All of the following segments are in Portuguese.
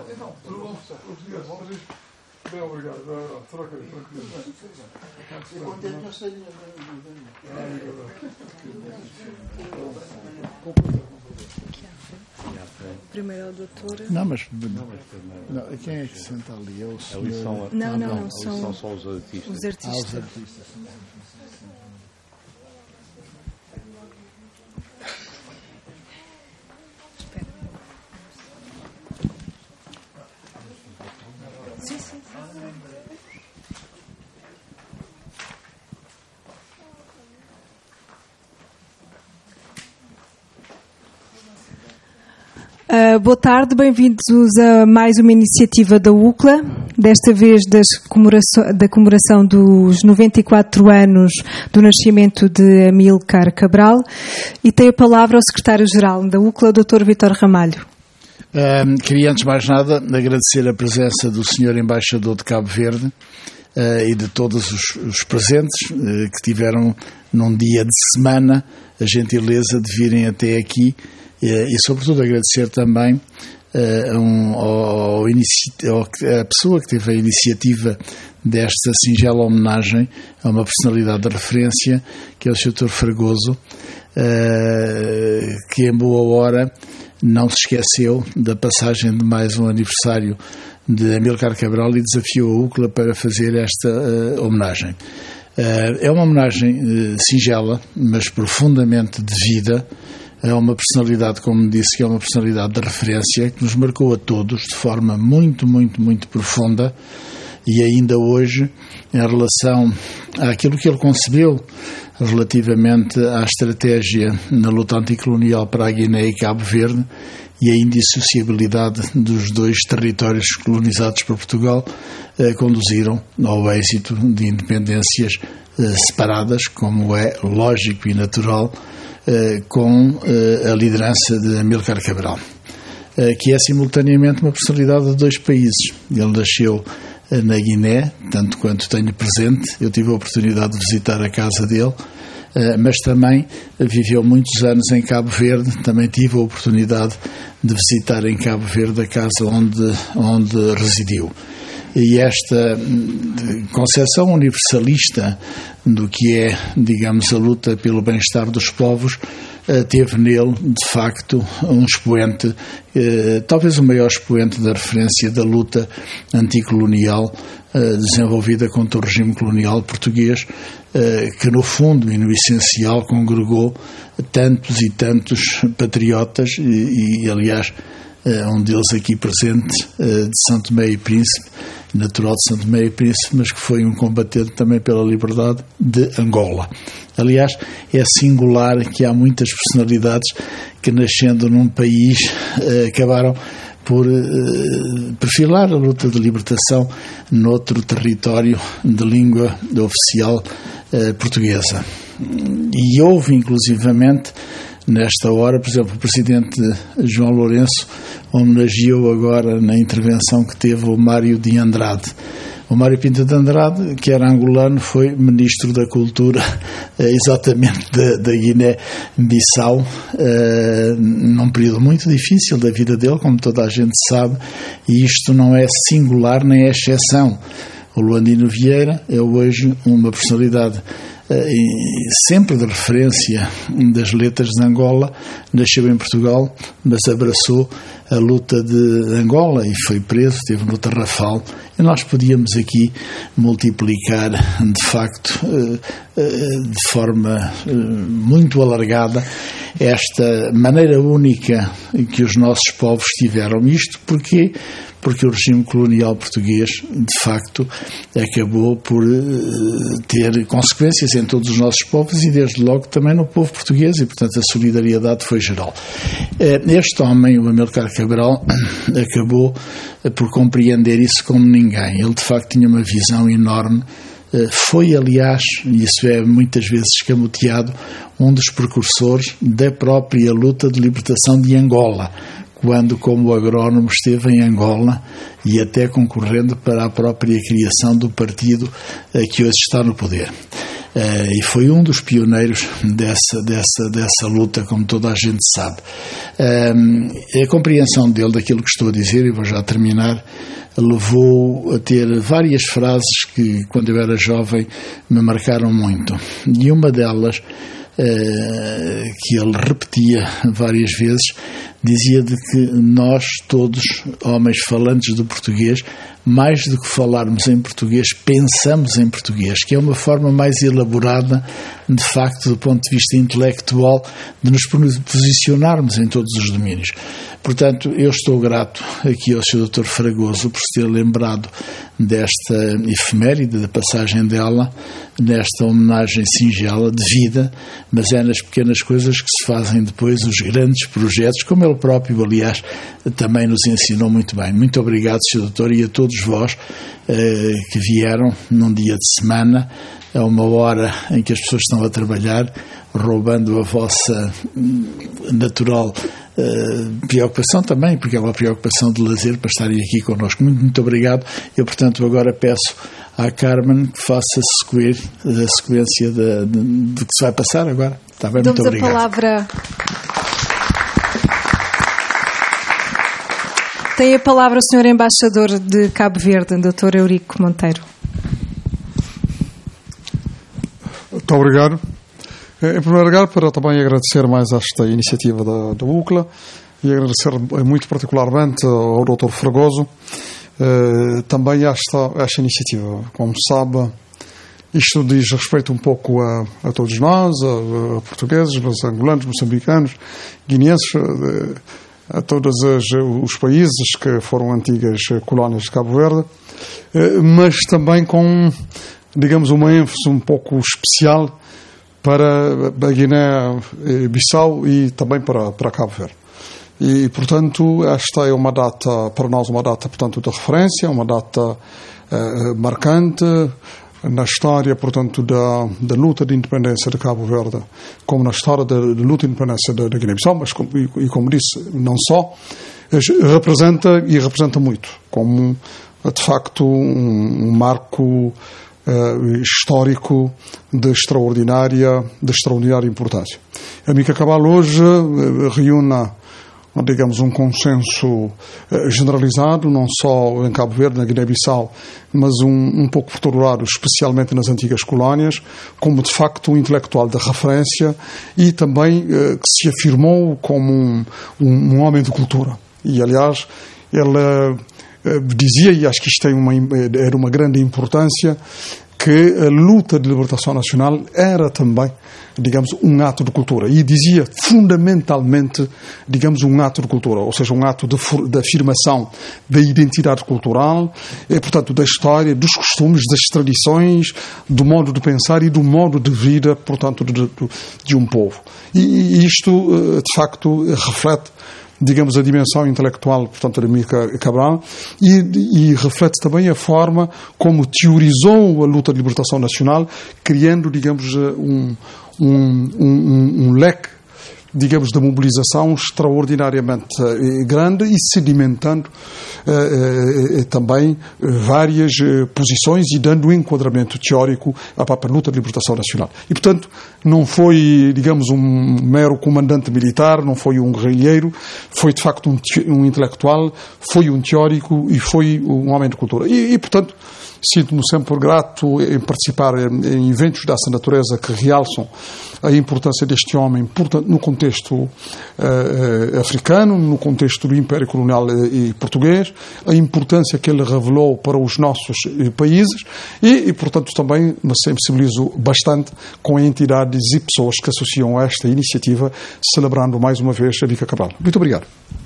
Bem, obrigado. Troca aí, tranquilo. Eu contente não sei. Primeiro é o doutor. Não, mas quem é que senta ali? É o senhor? Não, são só os artistas. Os artistas. Os artistas. Sim. Boa tarde, bem-vindos a mais uma iniciativa da UCLA, desta vez da comemoração dos 94 anos do nascimento de Amílcar Cabral, e tem a palavra o secretário-geral da UCLA, o Dr. Vítor Ramalho. Queria, antes de mais nada, agradecer a presença do Sr. Embaixador de Cabo Verde e de todos os presentes que tiveram num dia de semana a gentileza de virem até aqui. E sobretudo agradecer também a pessoa que teve a iniciativa desta singela homenagem a uma personalidade de referência, que é o Sr. Fragoso, que em boa hora não se esqueceu da passagem de mais um aniversário de Amílcar Cabral e desafiou a UCLA para fazer esta homenagem. É uma homenagem singela, mas profundamente devida. É uma personalidade, como disse, que é uma personalidade de referência, que nos marcou a todos de forma muito, muito, muito profunda, e ainda hoje, em relação àquilo que ele concebeu relativamente à estratégia na luta anticolonial para a Guiné e Cabo Verde, e a indissociabilidade dos dois territórios colonizados por Portugal, conduziram ao êxito de independências separadas, como é lógico e natural, com a liderança de Amílcar Cabral, que é simultaneamente uma personalidade de dois países. Ele nasceu na Guiné, tanto quanto tenho presente. Eu tive a oportunidade de visitar a casa dele, mas também viveu muitos anos em Cabo Verde. Também tive a oportunidade de visitar em Cabo Verde a casa onde residiu. E esta concepção universalista do que é, digamos, a luta pelo bem-estar dos povos, teve nele, de facto, um expoente, talvez o maior expoente da referência da luta anticolonial desenvolvida contra o regime colonial português, que no fundo e no essencial congregou tantos e tantos patriotas e aliás, um deles aqui presente, de São Tomé e Príncipe, natural de São Tomé e Príncipe, mas que foi um combatente também pela liberdade de Angola. Aliás, é singular que há muitas personalidades que, nascendo num país, acabaram por perfilar a luta de libertação noutro território de língua oficial portuguesa. E houve, inclusivamente, nesta hora, por exemplo, o Presidente João Lourenço homenageou agora, na intervenção que teve, o Mário de Andrade. O Mário Pinto de Andrade, que era angolano, foi Ministro da Cultura exatamente da Guiné-Bissau, num período muito difícil da vida dele, como toda a gente sabe, e isto não é singular nem é exceção. O Luandino Vieira é hoje uma personalidade sempre de referência das letras de Angola, nasceu em Portugal, mas abraçou a luta de Angola e foi preso, esteve no Tarrafal, e nós podíamos aqui multiplicar, de facto, de forma muito alargada, esta maneira única que os nossos povos tiveram. Isto porque o regime colonial português, de facto, acabou por ter consequências em todos os nossos povos e, desde logo, também no povo português, e, portanto, a solidariedade foi geral. Este homem, o Amílcar Cabral, acabou por compreender isso como ninguém. Ele, de facto, tinha uma visão enorme. Foi, aliás, e isso é muitas vezes escamoteado, um dos precursores da própria luta de libertação de Angola, quando, como agrónomo, esteve em Angola e até concorrendo para a própria criação do partido que hoje está no poder. e foi um dos pioneiros dessa luta, como toda a gente sabe. A compreensão dele daquilo que estou a dizer, e vou já terminar, levou a ter várias frases que, quando eu era jovem, me marcaram muito. E uma delas, que ele repetia várias vezes, dizia de que nós todos, homens falantes de português, mais do que falarmos em português, pensamos em português, que é uma forma mais elaborada, de facto, do ponto de vista intelectual, de nos posicionarmos em todos os domínios. Portanto, eu estou grato aqui ao Sr. Dr. Fragoso por se ter lembrado desta efeméride, da passagem dela, nesta homenagem singela de vida, mas é nas pequenas coisas que se fazem depois os grandes projetos, como ele próprio, aliás, também nos ensinou muito bem. Muito obrigado, Sr. Doutor, e a todos vós que vieram num dia de semana, a uma hora em que as pessoas estão a trabalhar, roubando a vossa natural preocupação também, porque é uma preocupação de lazer, para estarem aqui connosco. Muito, muito obrigado. Eu, portanto, agora peço à Carmen que faça a sequência de que se vai passar agora. Está bem? Muito obrigado. Damos a palavra. Tem a palavra o Sr. Embaixador de Cabo Verde, Dr. Eurico Monteiro. Muito obrigado. Em primeiro lugar, para também agradecer mais esta iniciativa da UCLA e agradecer muito particularmente ao Dr. Fragoso também esta iniciativa. Como sabe, isto diz respeito um pouco a todos nós, a portugueses, angolanos, moçambicanos, guineenses, a todos os países que foram antigas colónias de Cabo Verde, mas também com, digamos, uma ênfase um pouco especial para a Guiné-Bissau e também para Cabo Verde. E, portanto, esta é uma data, para nós, uma data, portanto, de referência, uma data marcante na história, portanto, da luta de independência de Cabo Verde, como na história da luta de independência da Guiné-Bissau, mas, como disse, não só, representa muito, como, de facto, um marco histórico de extraordinária importância. A Mica Cabral hoje reúne, digamos, um consenso generalizado, não só em Cabo Verde, na Guiné-Bissau, mas um pouco por todo lado, especialmente nas antigas colónias, como de facto um intelectual de referência e também que se afirmou como um homem de cultura. E, aliás, ele dizia, e acho que isto era uma grande importância, que a luta de libertação nacional era também, digamos, um ato de cultura. E dizia, fundamentalmente, digamos, um ato de cultura, ou seja, um ato de afirmação da identidade cultural, e, portanto, da história, dos costumes, das tradições, do modo de pensar e do modo de vida, portanto, de um povo. E isto, de facto, reflete, digamos, a dimensão intelectual, portanto, da Mica Cabral e reflete também a forma como teorizou a luta de libertação nacional, criando, digamos, um leque, digamos, de mobilização extraordinariamente grande e sedimentando também várias posições e dando um enquadramento teórico à própria luta de libertação nacional. E, portanto, não foi, digamos, um mero comandante militar, não foi um guerrilheiro, foi, de facto, um intelectual, foi um teórico e foi um homem de cultura. E portanto, sinto-me sempre grato em participar em eventos dessa natureza que realçam a importância deste homem, portanto, no contexto africano, no contexto do Império Colonial e português, a importância que ele revelou para os nossos países e, portanto, também me sensibilizo bastante com entidades e pessoas que associam a esta iniciativa, celebrando mais uma vez a Mica Cabral. Muito obrigado.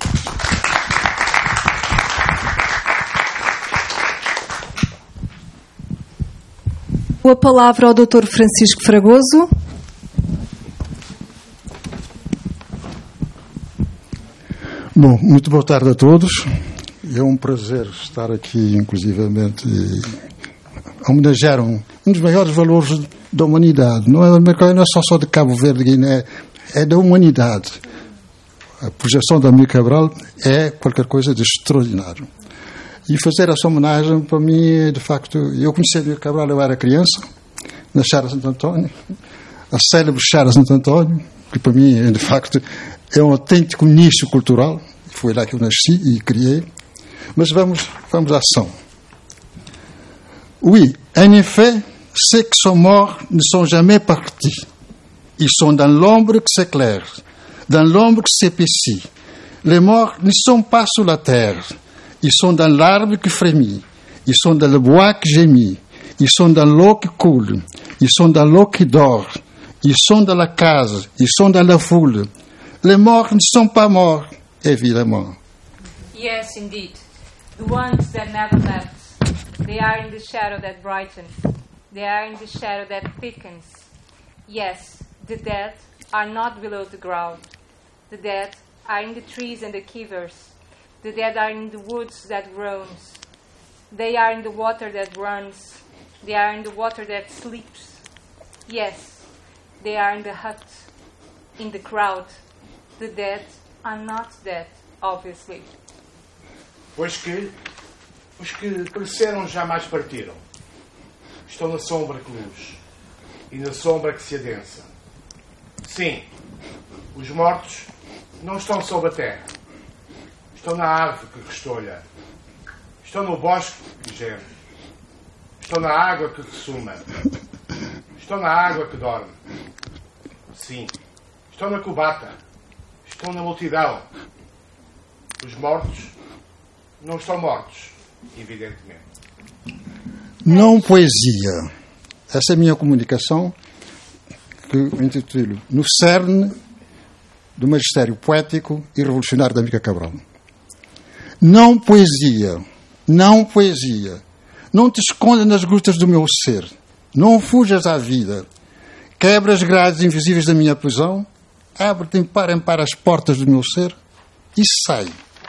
A palavra ao Dr. Francisco Fragoso. Bom, muito boa tarde a todos. É um prazer estar aqui, inclusivamente, a homenagear um dos maiores valores da humanidade. Não é só de Cabo Verde, Guiné, é da humanidade. A projeção da Mica Cabral é qualquer coisa de extraordinário. E fazer essa homenagem, para mim, de facto, eu conheci a Mica Cabral, eu era criança, na Chára Santo António, a célebre Chára Santo António, que para mim, de facto, é um autêntico nicho cultural. Foi lá que eu nasci e criei. Mas vamos à ação. Oui, en effet, ceux qui sont morts ne sont jamais partis. Ils sont dans l'ombre qui s'éclaire, dans l'ombre qui s'épaissit. Les morts ne sont pas sous la terre. Ils sont dans l'arbre qui frémit. Ils sont dans le bois qui gémit. Ils sont dans l'eau qui coule. Ils sont dans l'eau qui dort. Ils sont dans la case. Ils sont dans la foule. Les morts ne sont pas morts, évidemment. Yes, indeed. The ones that never left. They are in the shadow that brightens. They are in the shadow that thickens. Yes, the dead are not below the ground. The dead are in the trees and the quivers. The dead are in the woods that groans. They are in the water that runs. They are in the water that sleeps. Yes, they are in the hut, in the crowd. The dead are not dead, obviously. Pois que os que pereceram jamais partiram. Estão na sombra que luz e na sombra que se adensa. Sim, os mortos não estão sob a terra. Estão na árvore que restolha. Estão no bosque que geme. Estão na água que ressuma. Estão na água que dorme. Sim, estão na cubata. Estão na multidão. Os mortos não estão mortos, evidentemente. Não poesia. Essa é a minha comunicação, que eu intitulo No Cerne do Magistério Poético e Revolucionário da Amílcar Cabral. Não poesia. Não poesia. Não te escondas nas grutas do meu ser. Não fujas à vida. Quebra as grades invisíveis da minha prisão. Abre-te em par as portas do meu ser e sai.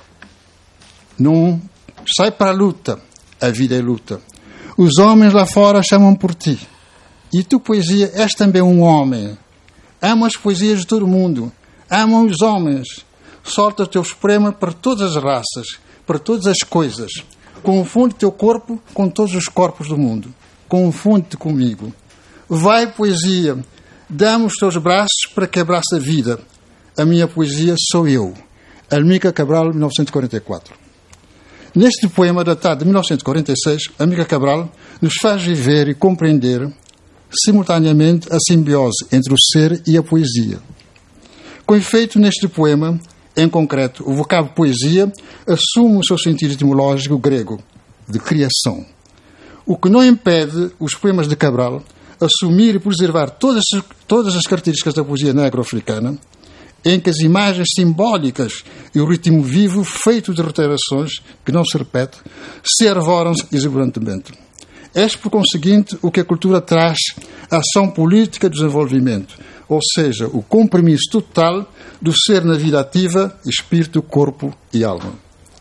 Não sai para a luta. A vida é luta. Os homens lá fora chamam por ti. E tu, poesia, és também um homem. Ama as poesias de todo o mundo. Ama os homens. Solta o teu esprema para todas as raças, para todas as coisas. Confunde teu corpo com todos os corpos do mundo. Confunde-te comigo. Vai, poesia. Dá-me os teus braços para que abrace a vida. A minha poesia sou eu. Amílcar Cabral, 1944. Neste poema datado de 1946, Amílcar Cabral nos faz viver e compreender simultaneamente a simbiose entre o ser e a poesia. Com efeito, neste poema, em concreto, o vocábulo poesia assume o seu sentido etimológico grego, de criação. O que não impede os poemas de Cabral assumir e preservar todas as características da poesia negro-africana, em que as imagens simbólicas e o ritmo vivo, feito de reiterações que não se repete, se arvoram exuberantemente. És, por conseguinte, o que a cultura traz à ação política de desenvolvimento, ou seja, o compromisso total do ser na vida ativa, espírito, corpo e alma.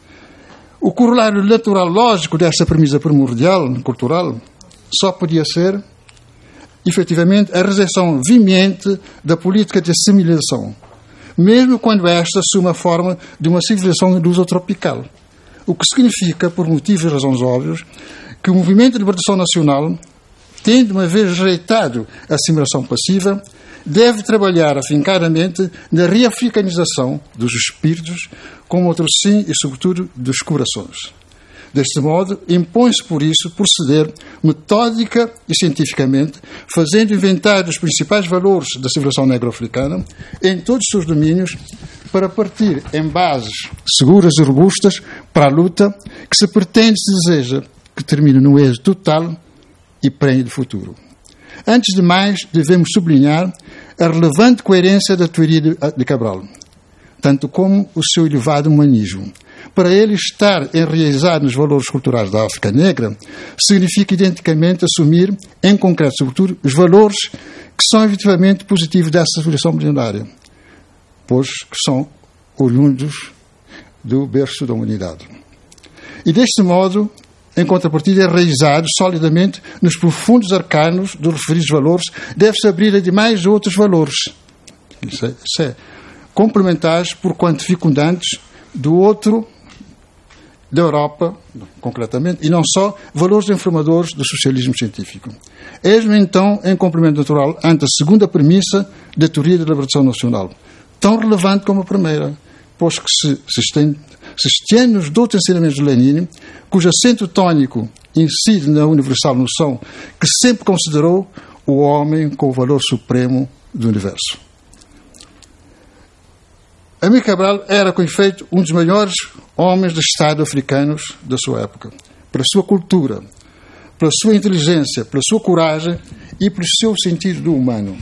O corolário natural lógico desta premissa primordial cultural só podia ser, efetivamente, a rejeição veemente da política de assimilação, mesmo quando esta assume a forma de uma civilização lusotropical. O que significa, por motivos e razões óbvias, que o movimento de libertação nacional, tendo uma vez rejeitado a assimilação passiva, deve trabalhar afincadamente na reafricanização dos espíritos, como outro sim e, sobretudo, dos corações. Deste modo, impõe-se, por isso, proceder metódica e cientificamente, fazendo inventário dos principais valores da civilização negro-africana em todos os seus domínios, para partir em bases seguras e robustas para a luta que se pretende e se deseja que termine no êxito total e prenhe de futuro. Antes de mais, devemos sublinhar a relevante coerência da teoria de Cabral, tanto como o seu elevado humanismo. Para ele, estar enraizado nos valores culturais da África Negra significa identicamente assumir, em concreto, sobretudo, os valores que são efetivamente positivos dessa civilização milenária, pois que são oriundos do berço da humanidade. E, deste modo, em contrapartida, enraizado solidamente nos profundos arcanos dos referidos valores, deve-se abrir a demais outros valores. Isso é complementares, porquanto fecundantes, do outro da Europa, concretamente, e não só, valores informadores do socialismo científico. Eis-me, então, em complemento natural ante a segunda premissa da teoria da liberação nacional, tão relevante como a primeira, pois que se estende nos outros ensinamentos de Lenin, cujo acento tónico incide na universal noção que sempre considerou o homem como o valor supremo do universo. Amílcar Cabral era, com efeito, um dos maiores homens de Estado africanos da sua época, pela sua cultura, pela sua inteligência, pela sua coragem e pelo seu sentido do humano.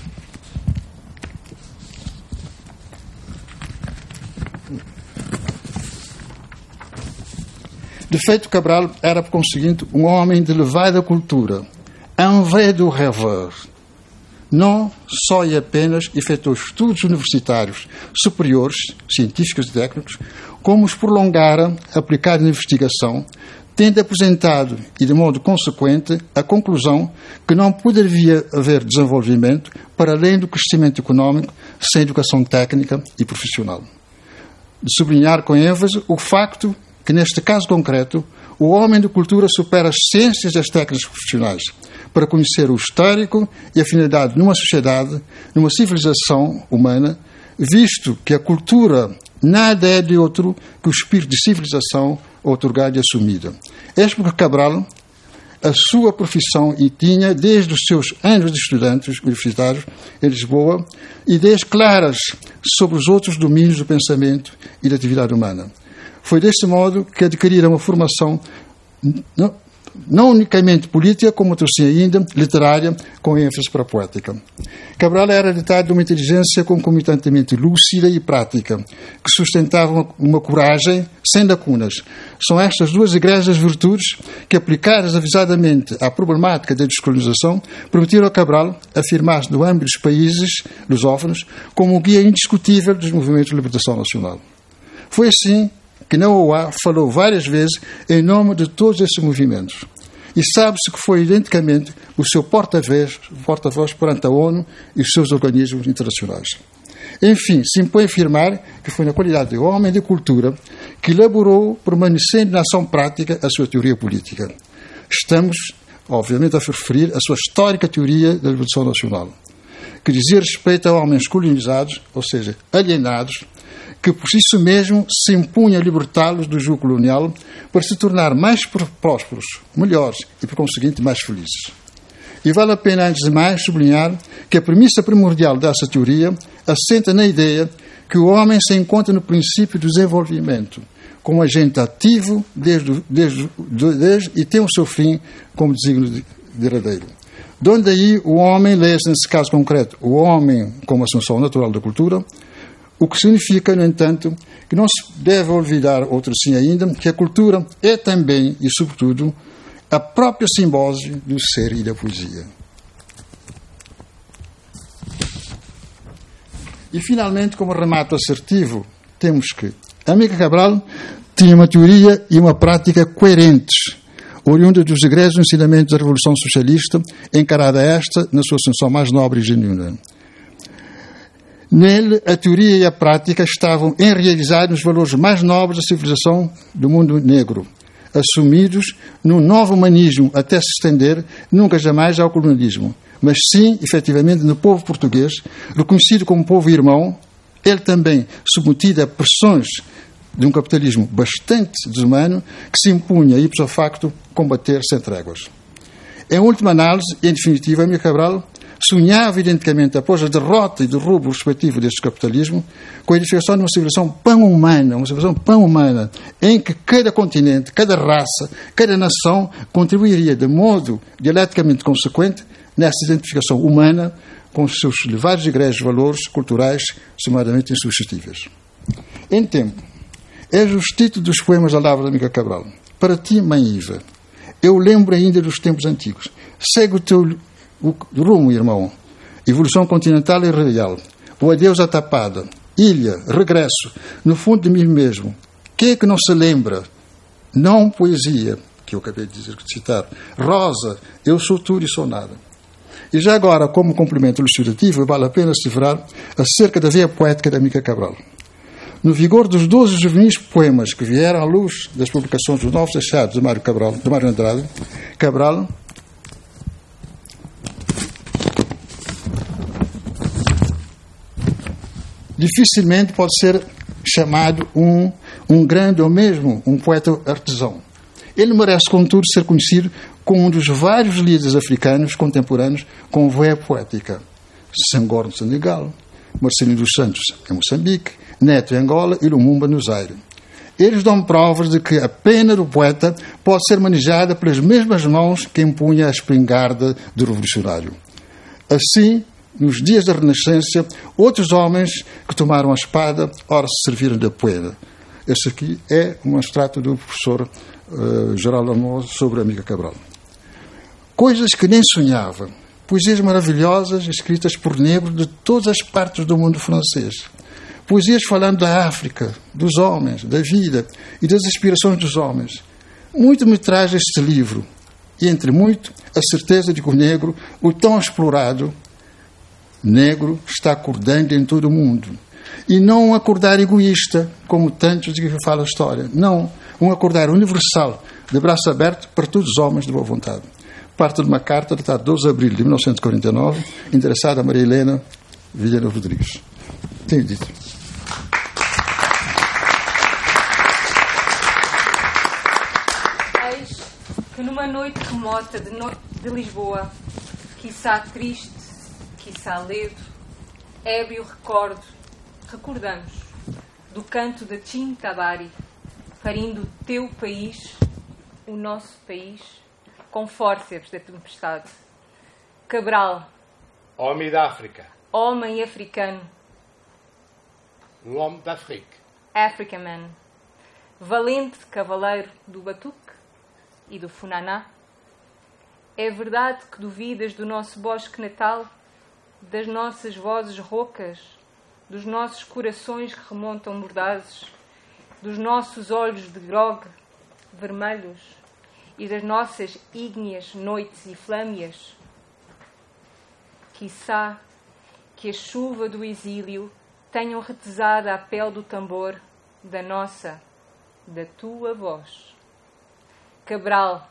De feito, Cabral era, por conseguinte, um homem de elevada cultura, un vrai du rêveur. Não só e apenas efetuou estudos universitários superiores, científicos e técnicos, como os prolongara, aplicado na investigação, tendo apresentado, e de modo consequente, a conclusão que não poderia haver desenvolvimento para além do crescimento económico sem educação técnica e profissional. De sublinhar com ênfase o facto que, neste caso concreto, o homem de cultura supera as ciências e as técnicas profissionais para conhecer o histórico e a finalidade numa sociedade, numa civilização humana, visto que a cultura nada é de outro que o espírito de civilização outorgado e assumido. Eis porque Cabral, a sua profissão, e tinha, desde os seus anos de estudantes universitários em Lisboa, ideias claras sobre os outros domínios do pensamento e da atividade humana. Foi deste modo que adquirira uma formação não unicamente política, como trouxe ainda, literária, com ênfase para a poética. Cabral era ditado de uma inteligência concomitantemente lúcida e prática, que sustentava uma coragem sem lacunas. São estas duas egregias virtudes que, aplicadas avisadamente à problemática da descolonização, permitiram a Cabral afirmar-se no âmbito dos países lusófonos como o guia indiscutível dos movimentos de libertação nacional. Foi assim que na OA falou várias vezes em nome de todos esses movimentos. E sabe-se que foi identicamente o seu porta-voz perante a ONU e os seus organismos internacionais. Enfim, se impõe afirmar que foi na qualidade de homem de cultura que elaborou, permanecendo na ação prática, a sua teoria política. Estamos, obviamente, a referir a sua histórica teoria da libertação nacional, que dizia respeito a homens colonizados, ou seja, alienados, que por isso mesmo se impunha a libertá-los do jugo colonial para se tornar mais prósperos, melhores e, por conseguinte, mais felizes. E vale a pena, antes de mais, sublinhar que a premissa primordial dessa teoria assenta na ideia que o homem se encontra no princípio do desenvolvimento, como agente ativo desde e tem o seu fim como desígnio derradeiro. De onde aí o homem, lê-se nesse caso concreto, o homem como assunção natural da cultura, o que significa, no entanto, que não se deve olvidar, outro sim ainda, que a cultura é também, e sobretudo, a própria simbose do ser e da poesia. E, finalmente, como remate assertivo, temos que Amílcar Cabral tinha uma teoria e uma prática coerentes, oriunda dos egressos ensinamentos da Revolução Socialista, encarada esta na sua ascensão mais nobre e genuína. Nele, a teoria e a prática estavam enraizados nos valores mais nobres da civilização do mundo negro, assumidos num novo humanismo até se estender nunca jamais ao colonialismo, mas sim, efetivamente, no povo português, reconhecido como povo irmão, ele também submetido a pressões de um capitalismo bastante desumano que se impunha, ipso facto, combater sem tréguas. Em última análise, e em definitiva, Amílcar Cabral sonhava identicamente, após a derrota e derrubo respectivo deste capitalismo, com a edificação de uma civilização pan-humana, em que cada continente, cada raça, cada nação contribuiria de modo dialeticamente consequente nessa identificação humana com os seus elevados e egressos valores culturais sumadamente insubstituíveis. Em tempo, és os títulos dos poemas da Lavra de Amílcar Cabral. Para ti, Mãe Iva, eu lembro ainda dos tempos antigos. Segue o teu rumo, irmão. Evolução continental e radial. O adeus à tapada. Ilha, regresso. No fundo de mim mesmo. Quem é que não se lembra? Não poesia, que eu acabei de citar. Rosa, eu sou tudo e sou nada. E já agora, como complemento ilustrativo, vale a pena se referir acerca da veia poética de Amílcar Cabral. No vigor dos 12 juvenis poemas que vieram à luz das publicações dos Novos Achados de Mário Andrade, Cabral dificilmente pode ser chamado um grande ou mesmo um poeta artesão. Ele merece, contudo, ser conhecido como um dos vários líderes africanos contemporâneos com veia poética. Senghor no Senegal, Marcelino dos Santos em Moçambique, Neto em Angola e Lumumba no Zaire. Eles dão provas de que a pena do poeta pode ser manejada pelas mesmas mãos que empunha a espingarda do revolucionário. Assim, nos dias da Renascença, outros homens que tomaram a espada, ora se serviram da poeira. Este aqui é um extrato do professor Geraldo Amor sobre Amílcar Cabral. Coisas que nem sonhava. Poesias maravilhosas escritas por negros de todas as partes do mundo francês. Poesias falando da África, dos homens, da vida e das aspirações dos homens. Muito me traz este livro. E, entre muito, a certeza de que o negro, o tão explorado, negro, está acordando em todo o mundo. E não um acordar egoísta, como tantos de que fala a história. Não, um acordar universal, de braço aberto para todos os homens de boa vontade. Parte de uma carta datada 12 de abril de 1949, endereçada a Maria Helena Vilhena Rodrigues. Tenho dito. Eis que numa noite remota de Lisboa, quiçá triste, quiçá ledo, ébrio recordamos do canto de Tim Tabari, parindo o teu país, o nosso país, com fórceps da tempestade. Cabral, Homem da África. homem africano, L'homme d'Afrique. African man, valente cavaleiro do batuque e do funaná. É verdade que duvidas do nosso bosque natal, das nossas vozes roucas, dos nossos corações que remontam mordazes, dos nossos olhos de grog vermelhos e das nossas ígneas noites e flâmias. Quiçá que a chuva do exílio tenham retesado a pele do tambor da nossa, da tua voz. Cabral,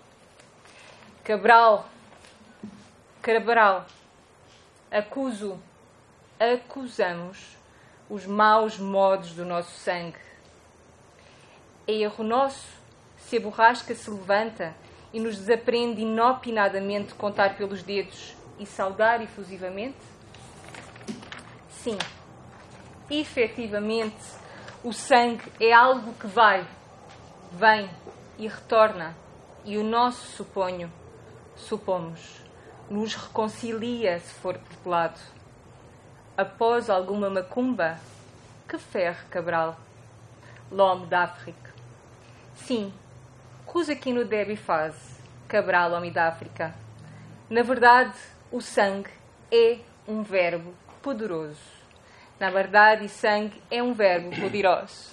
acusamos os maus modos do nosso sangue. É erro nosso se a borrasca se levanta e nos desaprende inopinadamente contar pelos dedos e saudar efusivamente? Sim, efetivamente, o sangue é algo que vai, vem e retorna, e o nosso supomos, nos reconcilia se for populado. Após alguma macumba, que ferre Cabral, l'homme d'Afrique. Sim, cusa aqui no débit faz, Cabral, homem da África. Na verdade, o sangue é um verbo poderoso. Na verdade, sangue é um verbo poderoso.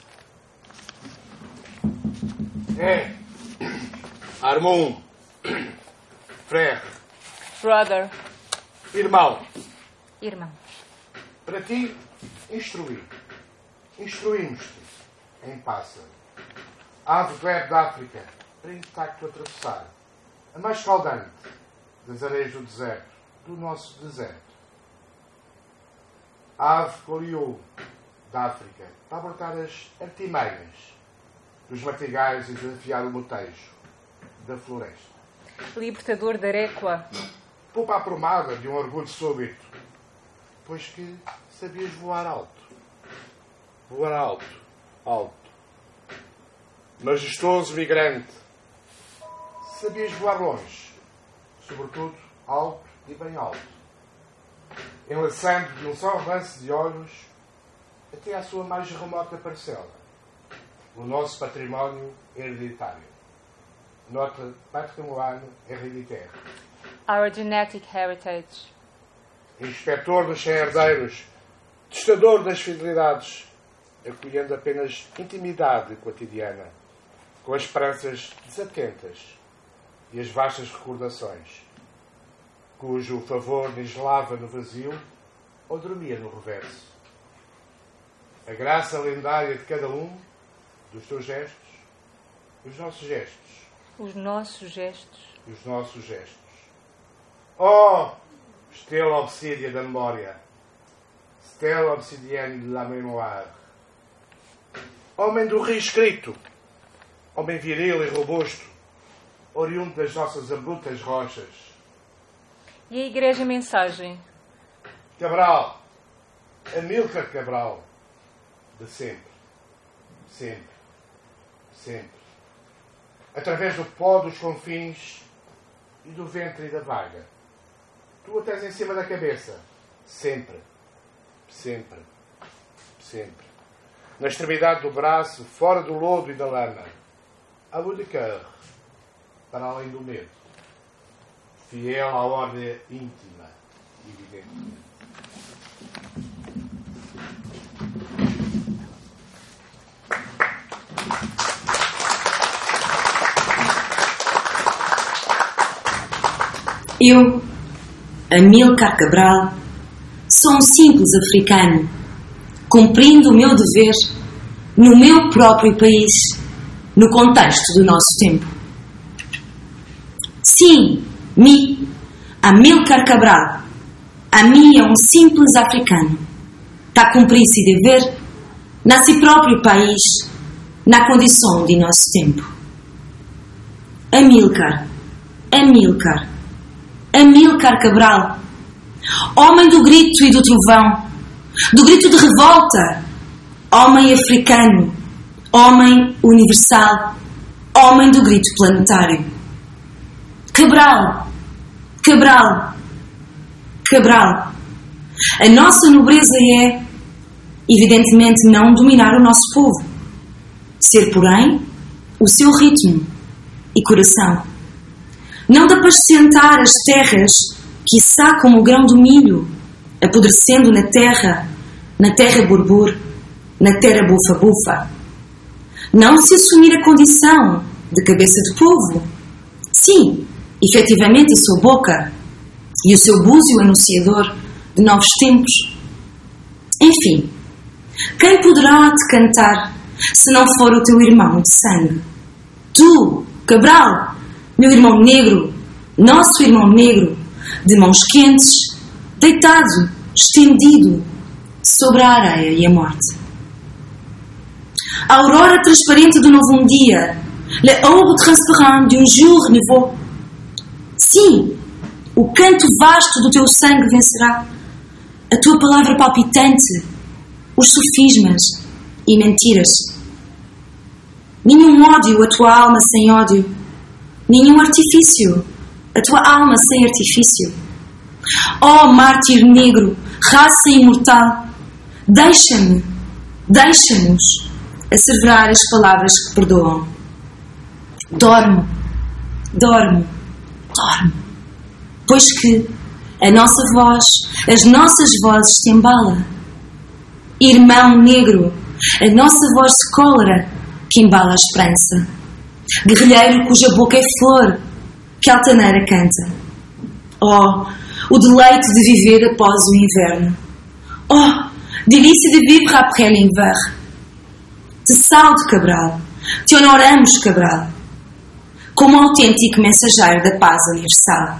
É. Armon. Frère. Brother. Irmão. Irmão. Para ti, instruí. Instruímos-te em pássaro. Ave do Ebe da África, para intacto atravessar. A mais escaldante das areias do deserto, do nosso deserto. Ave Coliou da África, para abortar as artimeias dos martigais e desafiar o motejo da floresta. Libertador da Aréqua. Poupa a promada de um orgulho súbito, pois que sabias voar alto. Voar alto, alto. Majestoso migrante, sabias voar longe, sobretudo alto e bem alto, enlaçando de um só lance de olhos até à sua mais remota parcela, o nosso património hereditário. Notre patrimoine héréditaire. Our genetic heritage. Inspetor dos sem-herdeiros, testador das fidelidades, acolhendo apenas intimidade cotidiana, com as esperanças desatentas e as vastas recordações, cujo favor nislava no vazio ou dormia no reverso. a graça lendária de cada um dos teus gestos, os nossos gestos. Os nossos gestos. Os nossos gestos. Oh, estrela obsídia da memória, stella obsidienne de la mémoire. Homem do rio escrito, homem viril e robusto, oriundo das nossas abruptas rochas. E a Igreja Mensagem? Cabral, Amílcar Cabral, de sempre, sempre, sempre. Através do pó dos confins e do ventre e da vaga. Tu a tens em cima da cabeça, sempre, sempre, sempre. Na extremidade do braço, fora do lodo e da lama. A bout de cœur, para além do medo. Fiel à ordem íntima, evidentemente. Eu, Amílcar Cabral, sou um simples africano, cumprindo o meu dever no meu próprio país, no contexto do nosso tempo. Sim, Amílcar Cabral, a mim é um simples africano, que a cumprir esse dever na si próprio país, na condição de nosso tempo. Amílcar Cabral, homem do grito e do trovão, do grito de revolta, homem africano, homem universal, homem do grito planetário. Cabral. A nossa nobreza é, evidentemente, não dominar o nosso povo, ser, porém, o seu ritmo e coração. Não de apacentar as terras, quiçá como o grão do milho, apodrecendo na terra burbur, na terra bufa-bufa. Não se assumir a condição de cabeça de povo. Sim, efetivamente a sua boca e o seu búzio anunciador de novos tempos. Enfim, quem poderá te cantar se não for o teu irmão de sangue? Tu, Cabral, meu irmão negro, nosso irmão negro, de mãos quentes, deitado, estendido, sobre a areia e a morte. A aurora transparente do novo dia, l'aube transparente d'un jour nouveau. Sim, o canto vasto do teu sangue vencerá, a tua palavra palpitante, os sofismas e mentiras. Nenhum ódio, a tua alma sem ódio. Nenhum artifício, a tua alma sem artifício. Oh, mártir negro, raça imortal, deixa-nos asseverar as palavras que perdoam. Dorme, pois que a nossa voz, as nossas vozes se embala. Irmão negro, a nossa voz de cólera que embala a esperança. Guerrilheiro cuja boca é flor, que altaneira canta. Oh, o deleite de viver após o inverno. Oh, delícia de vivre après l'hiver. Te saudo, Cabral. Te honoramos, Cabral, como autêntico mensageiro da paz universal.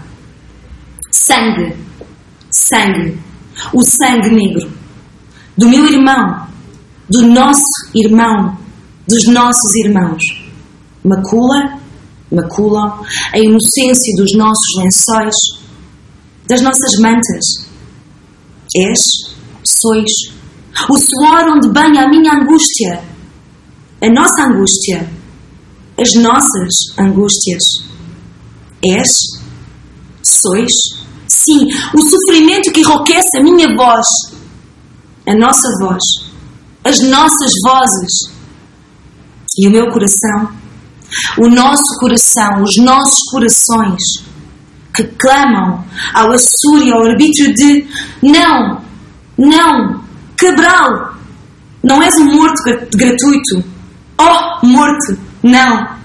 Sangue, o sangue negro, do meu irmão, do nosso irmão, dos nossos irmãos. Maculam a inocência dos nossos lençóis, das nossas mantas. Sois, o suor onde banha a minha angústia, a nossa angústia, as nossas angústias. Sois, sim, o sofrimento que enrouquece a minha voz, a nossa voz, as nossas vozes. E o meu coração, o nosso coração, os nossos corações, que clamam ao assur e ao arbítrio de não, Cabral, não és um morto gratuito. Oh, morto, não.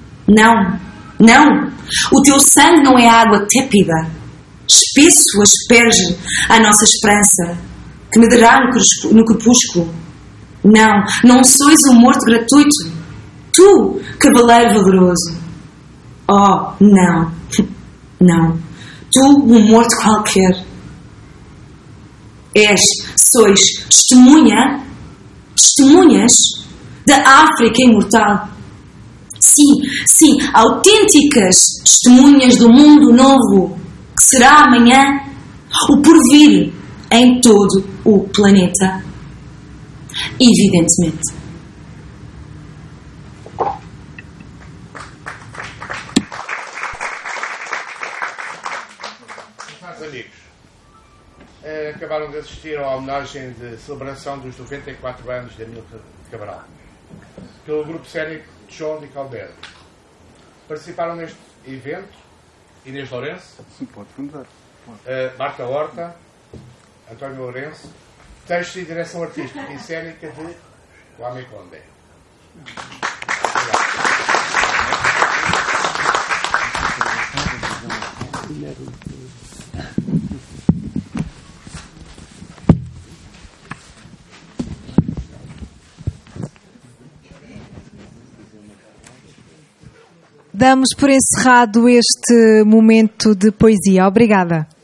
O teu sangue não é água tépida, espesso asperge a nossa esperança, que medrará no crepúsculo. Não, não sois um morto gratuito. Tu, cavaleiro valoroso. Oh, não. Não. Tu, um morto qualquer. Sois testemunhas da África imortal. Sim, autênticas testemunhas do mundo novo, que será amanhã o porvir em todo o planeta. Evidentemente. Meus amigos, acabaram de assistir à homenagem de celebração dos 94 anos de Amílcar Cabral, pelo grupo cénico João de Caldeira. Participaram neste evento Inês Lourenço, Marta Horta, António Lourenço, texto e direção artística e cénica de Kwame Condé. Damos por encerrado este momento de poesia. Obrigada.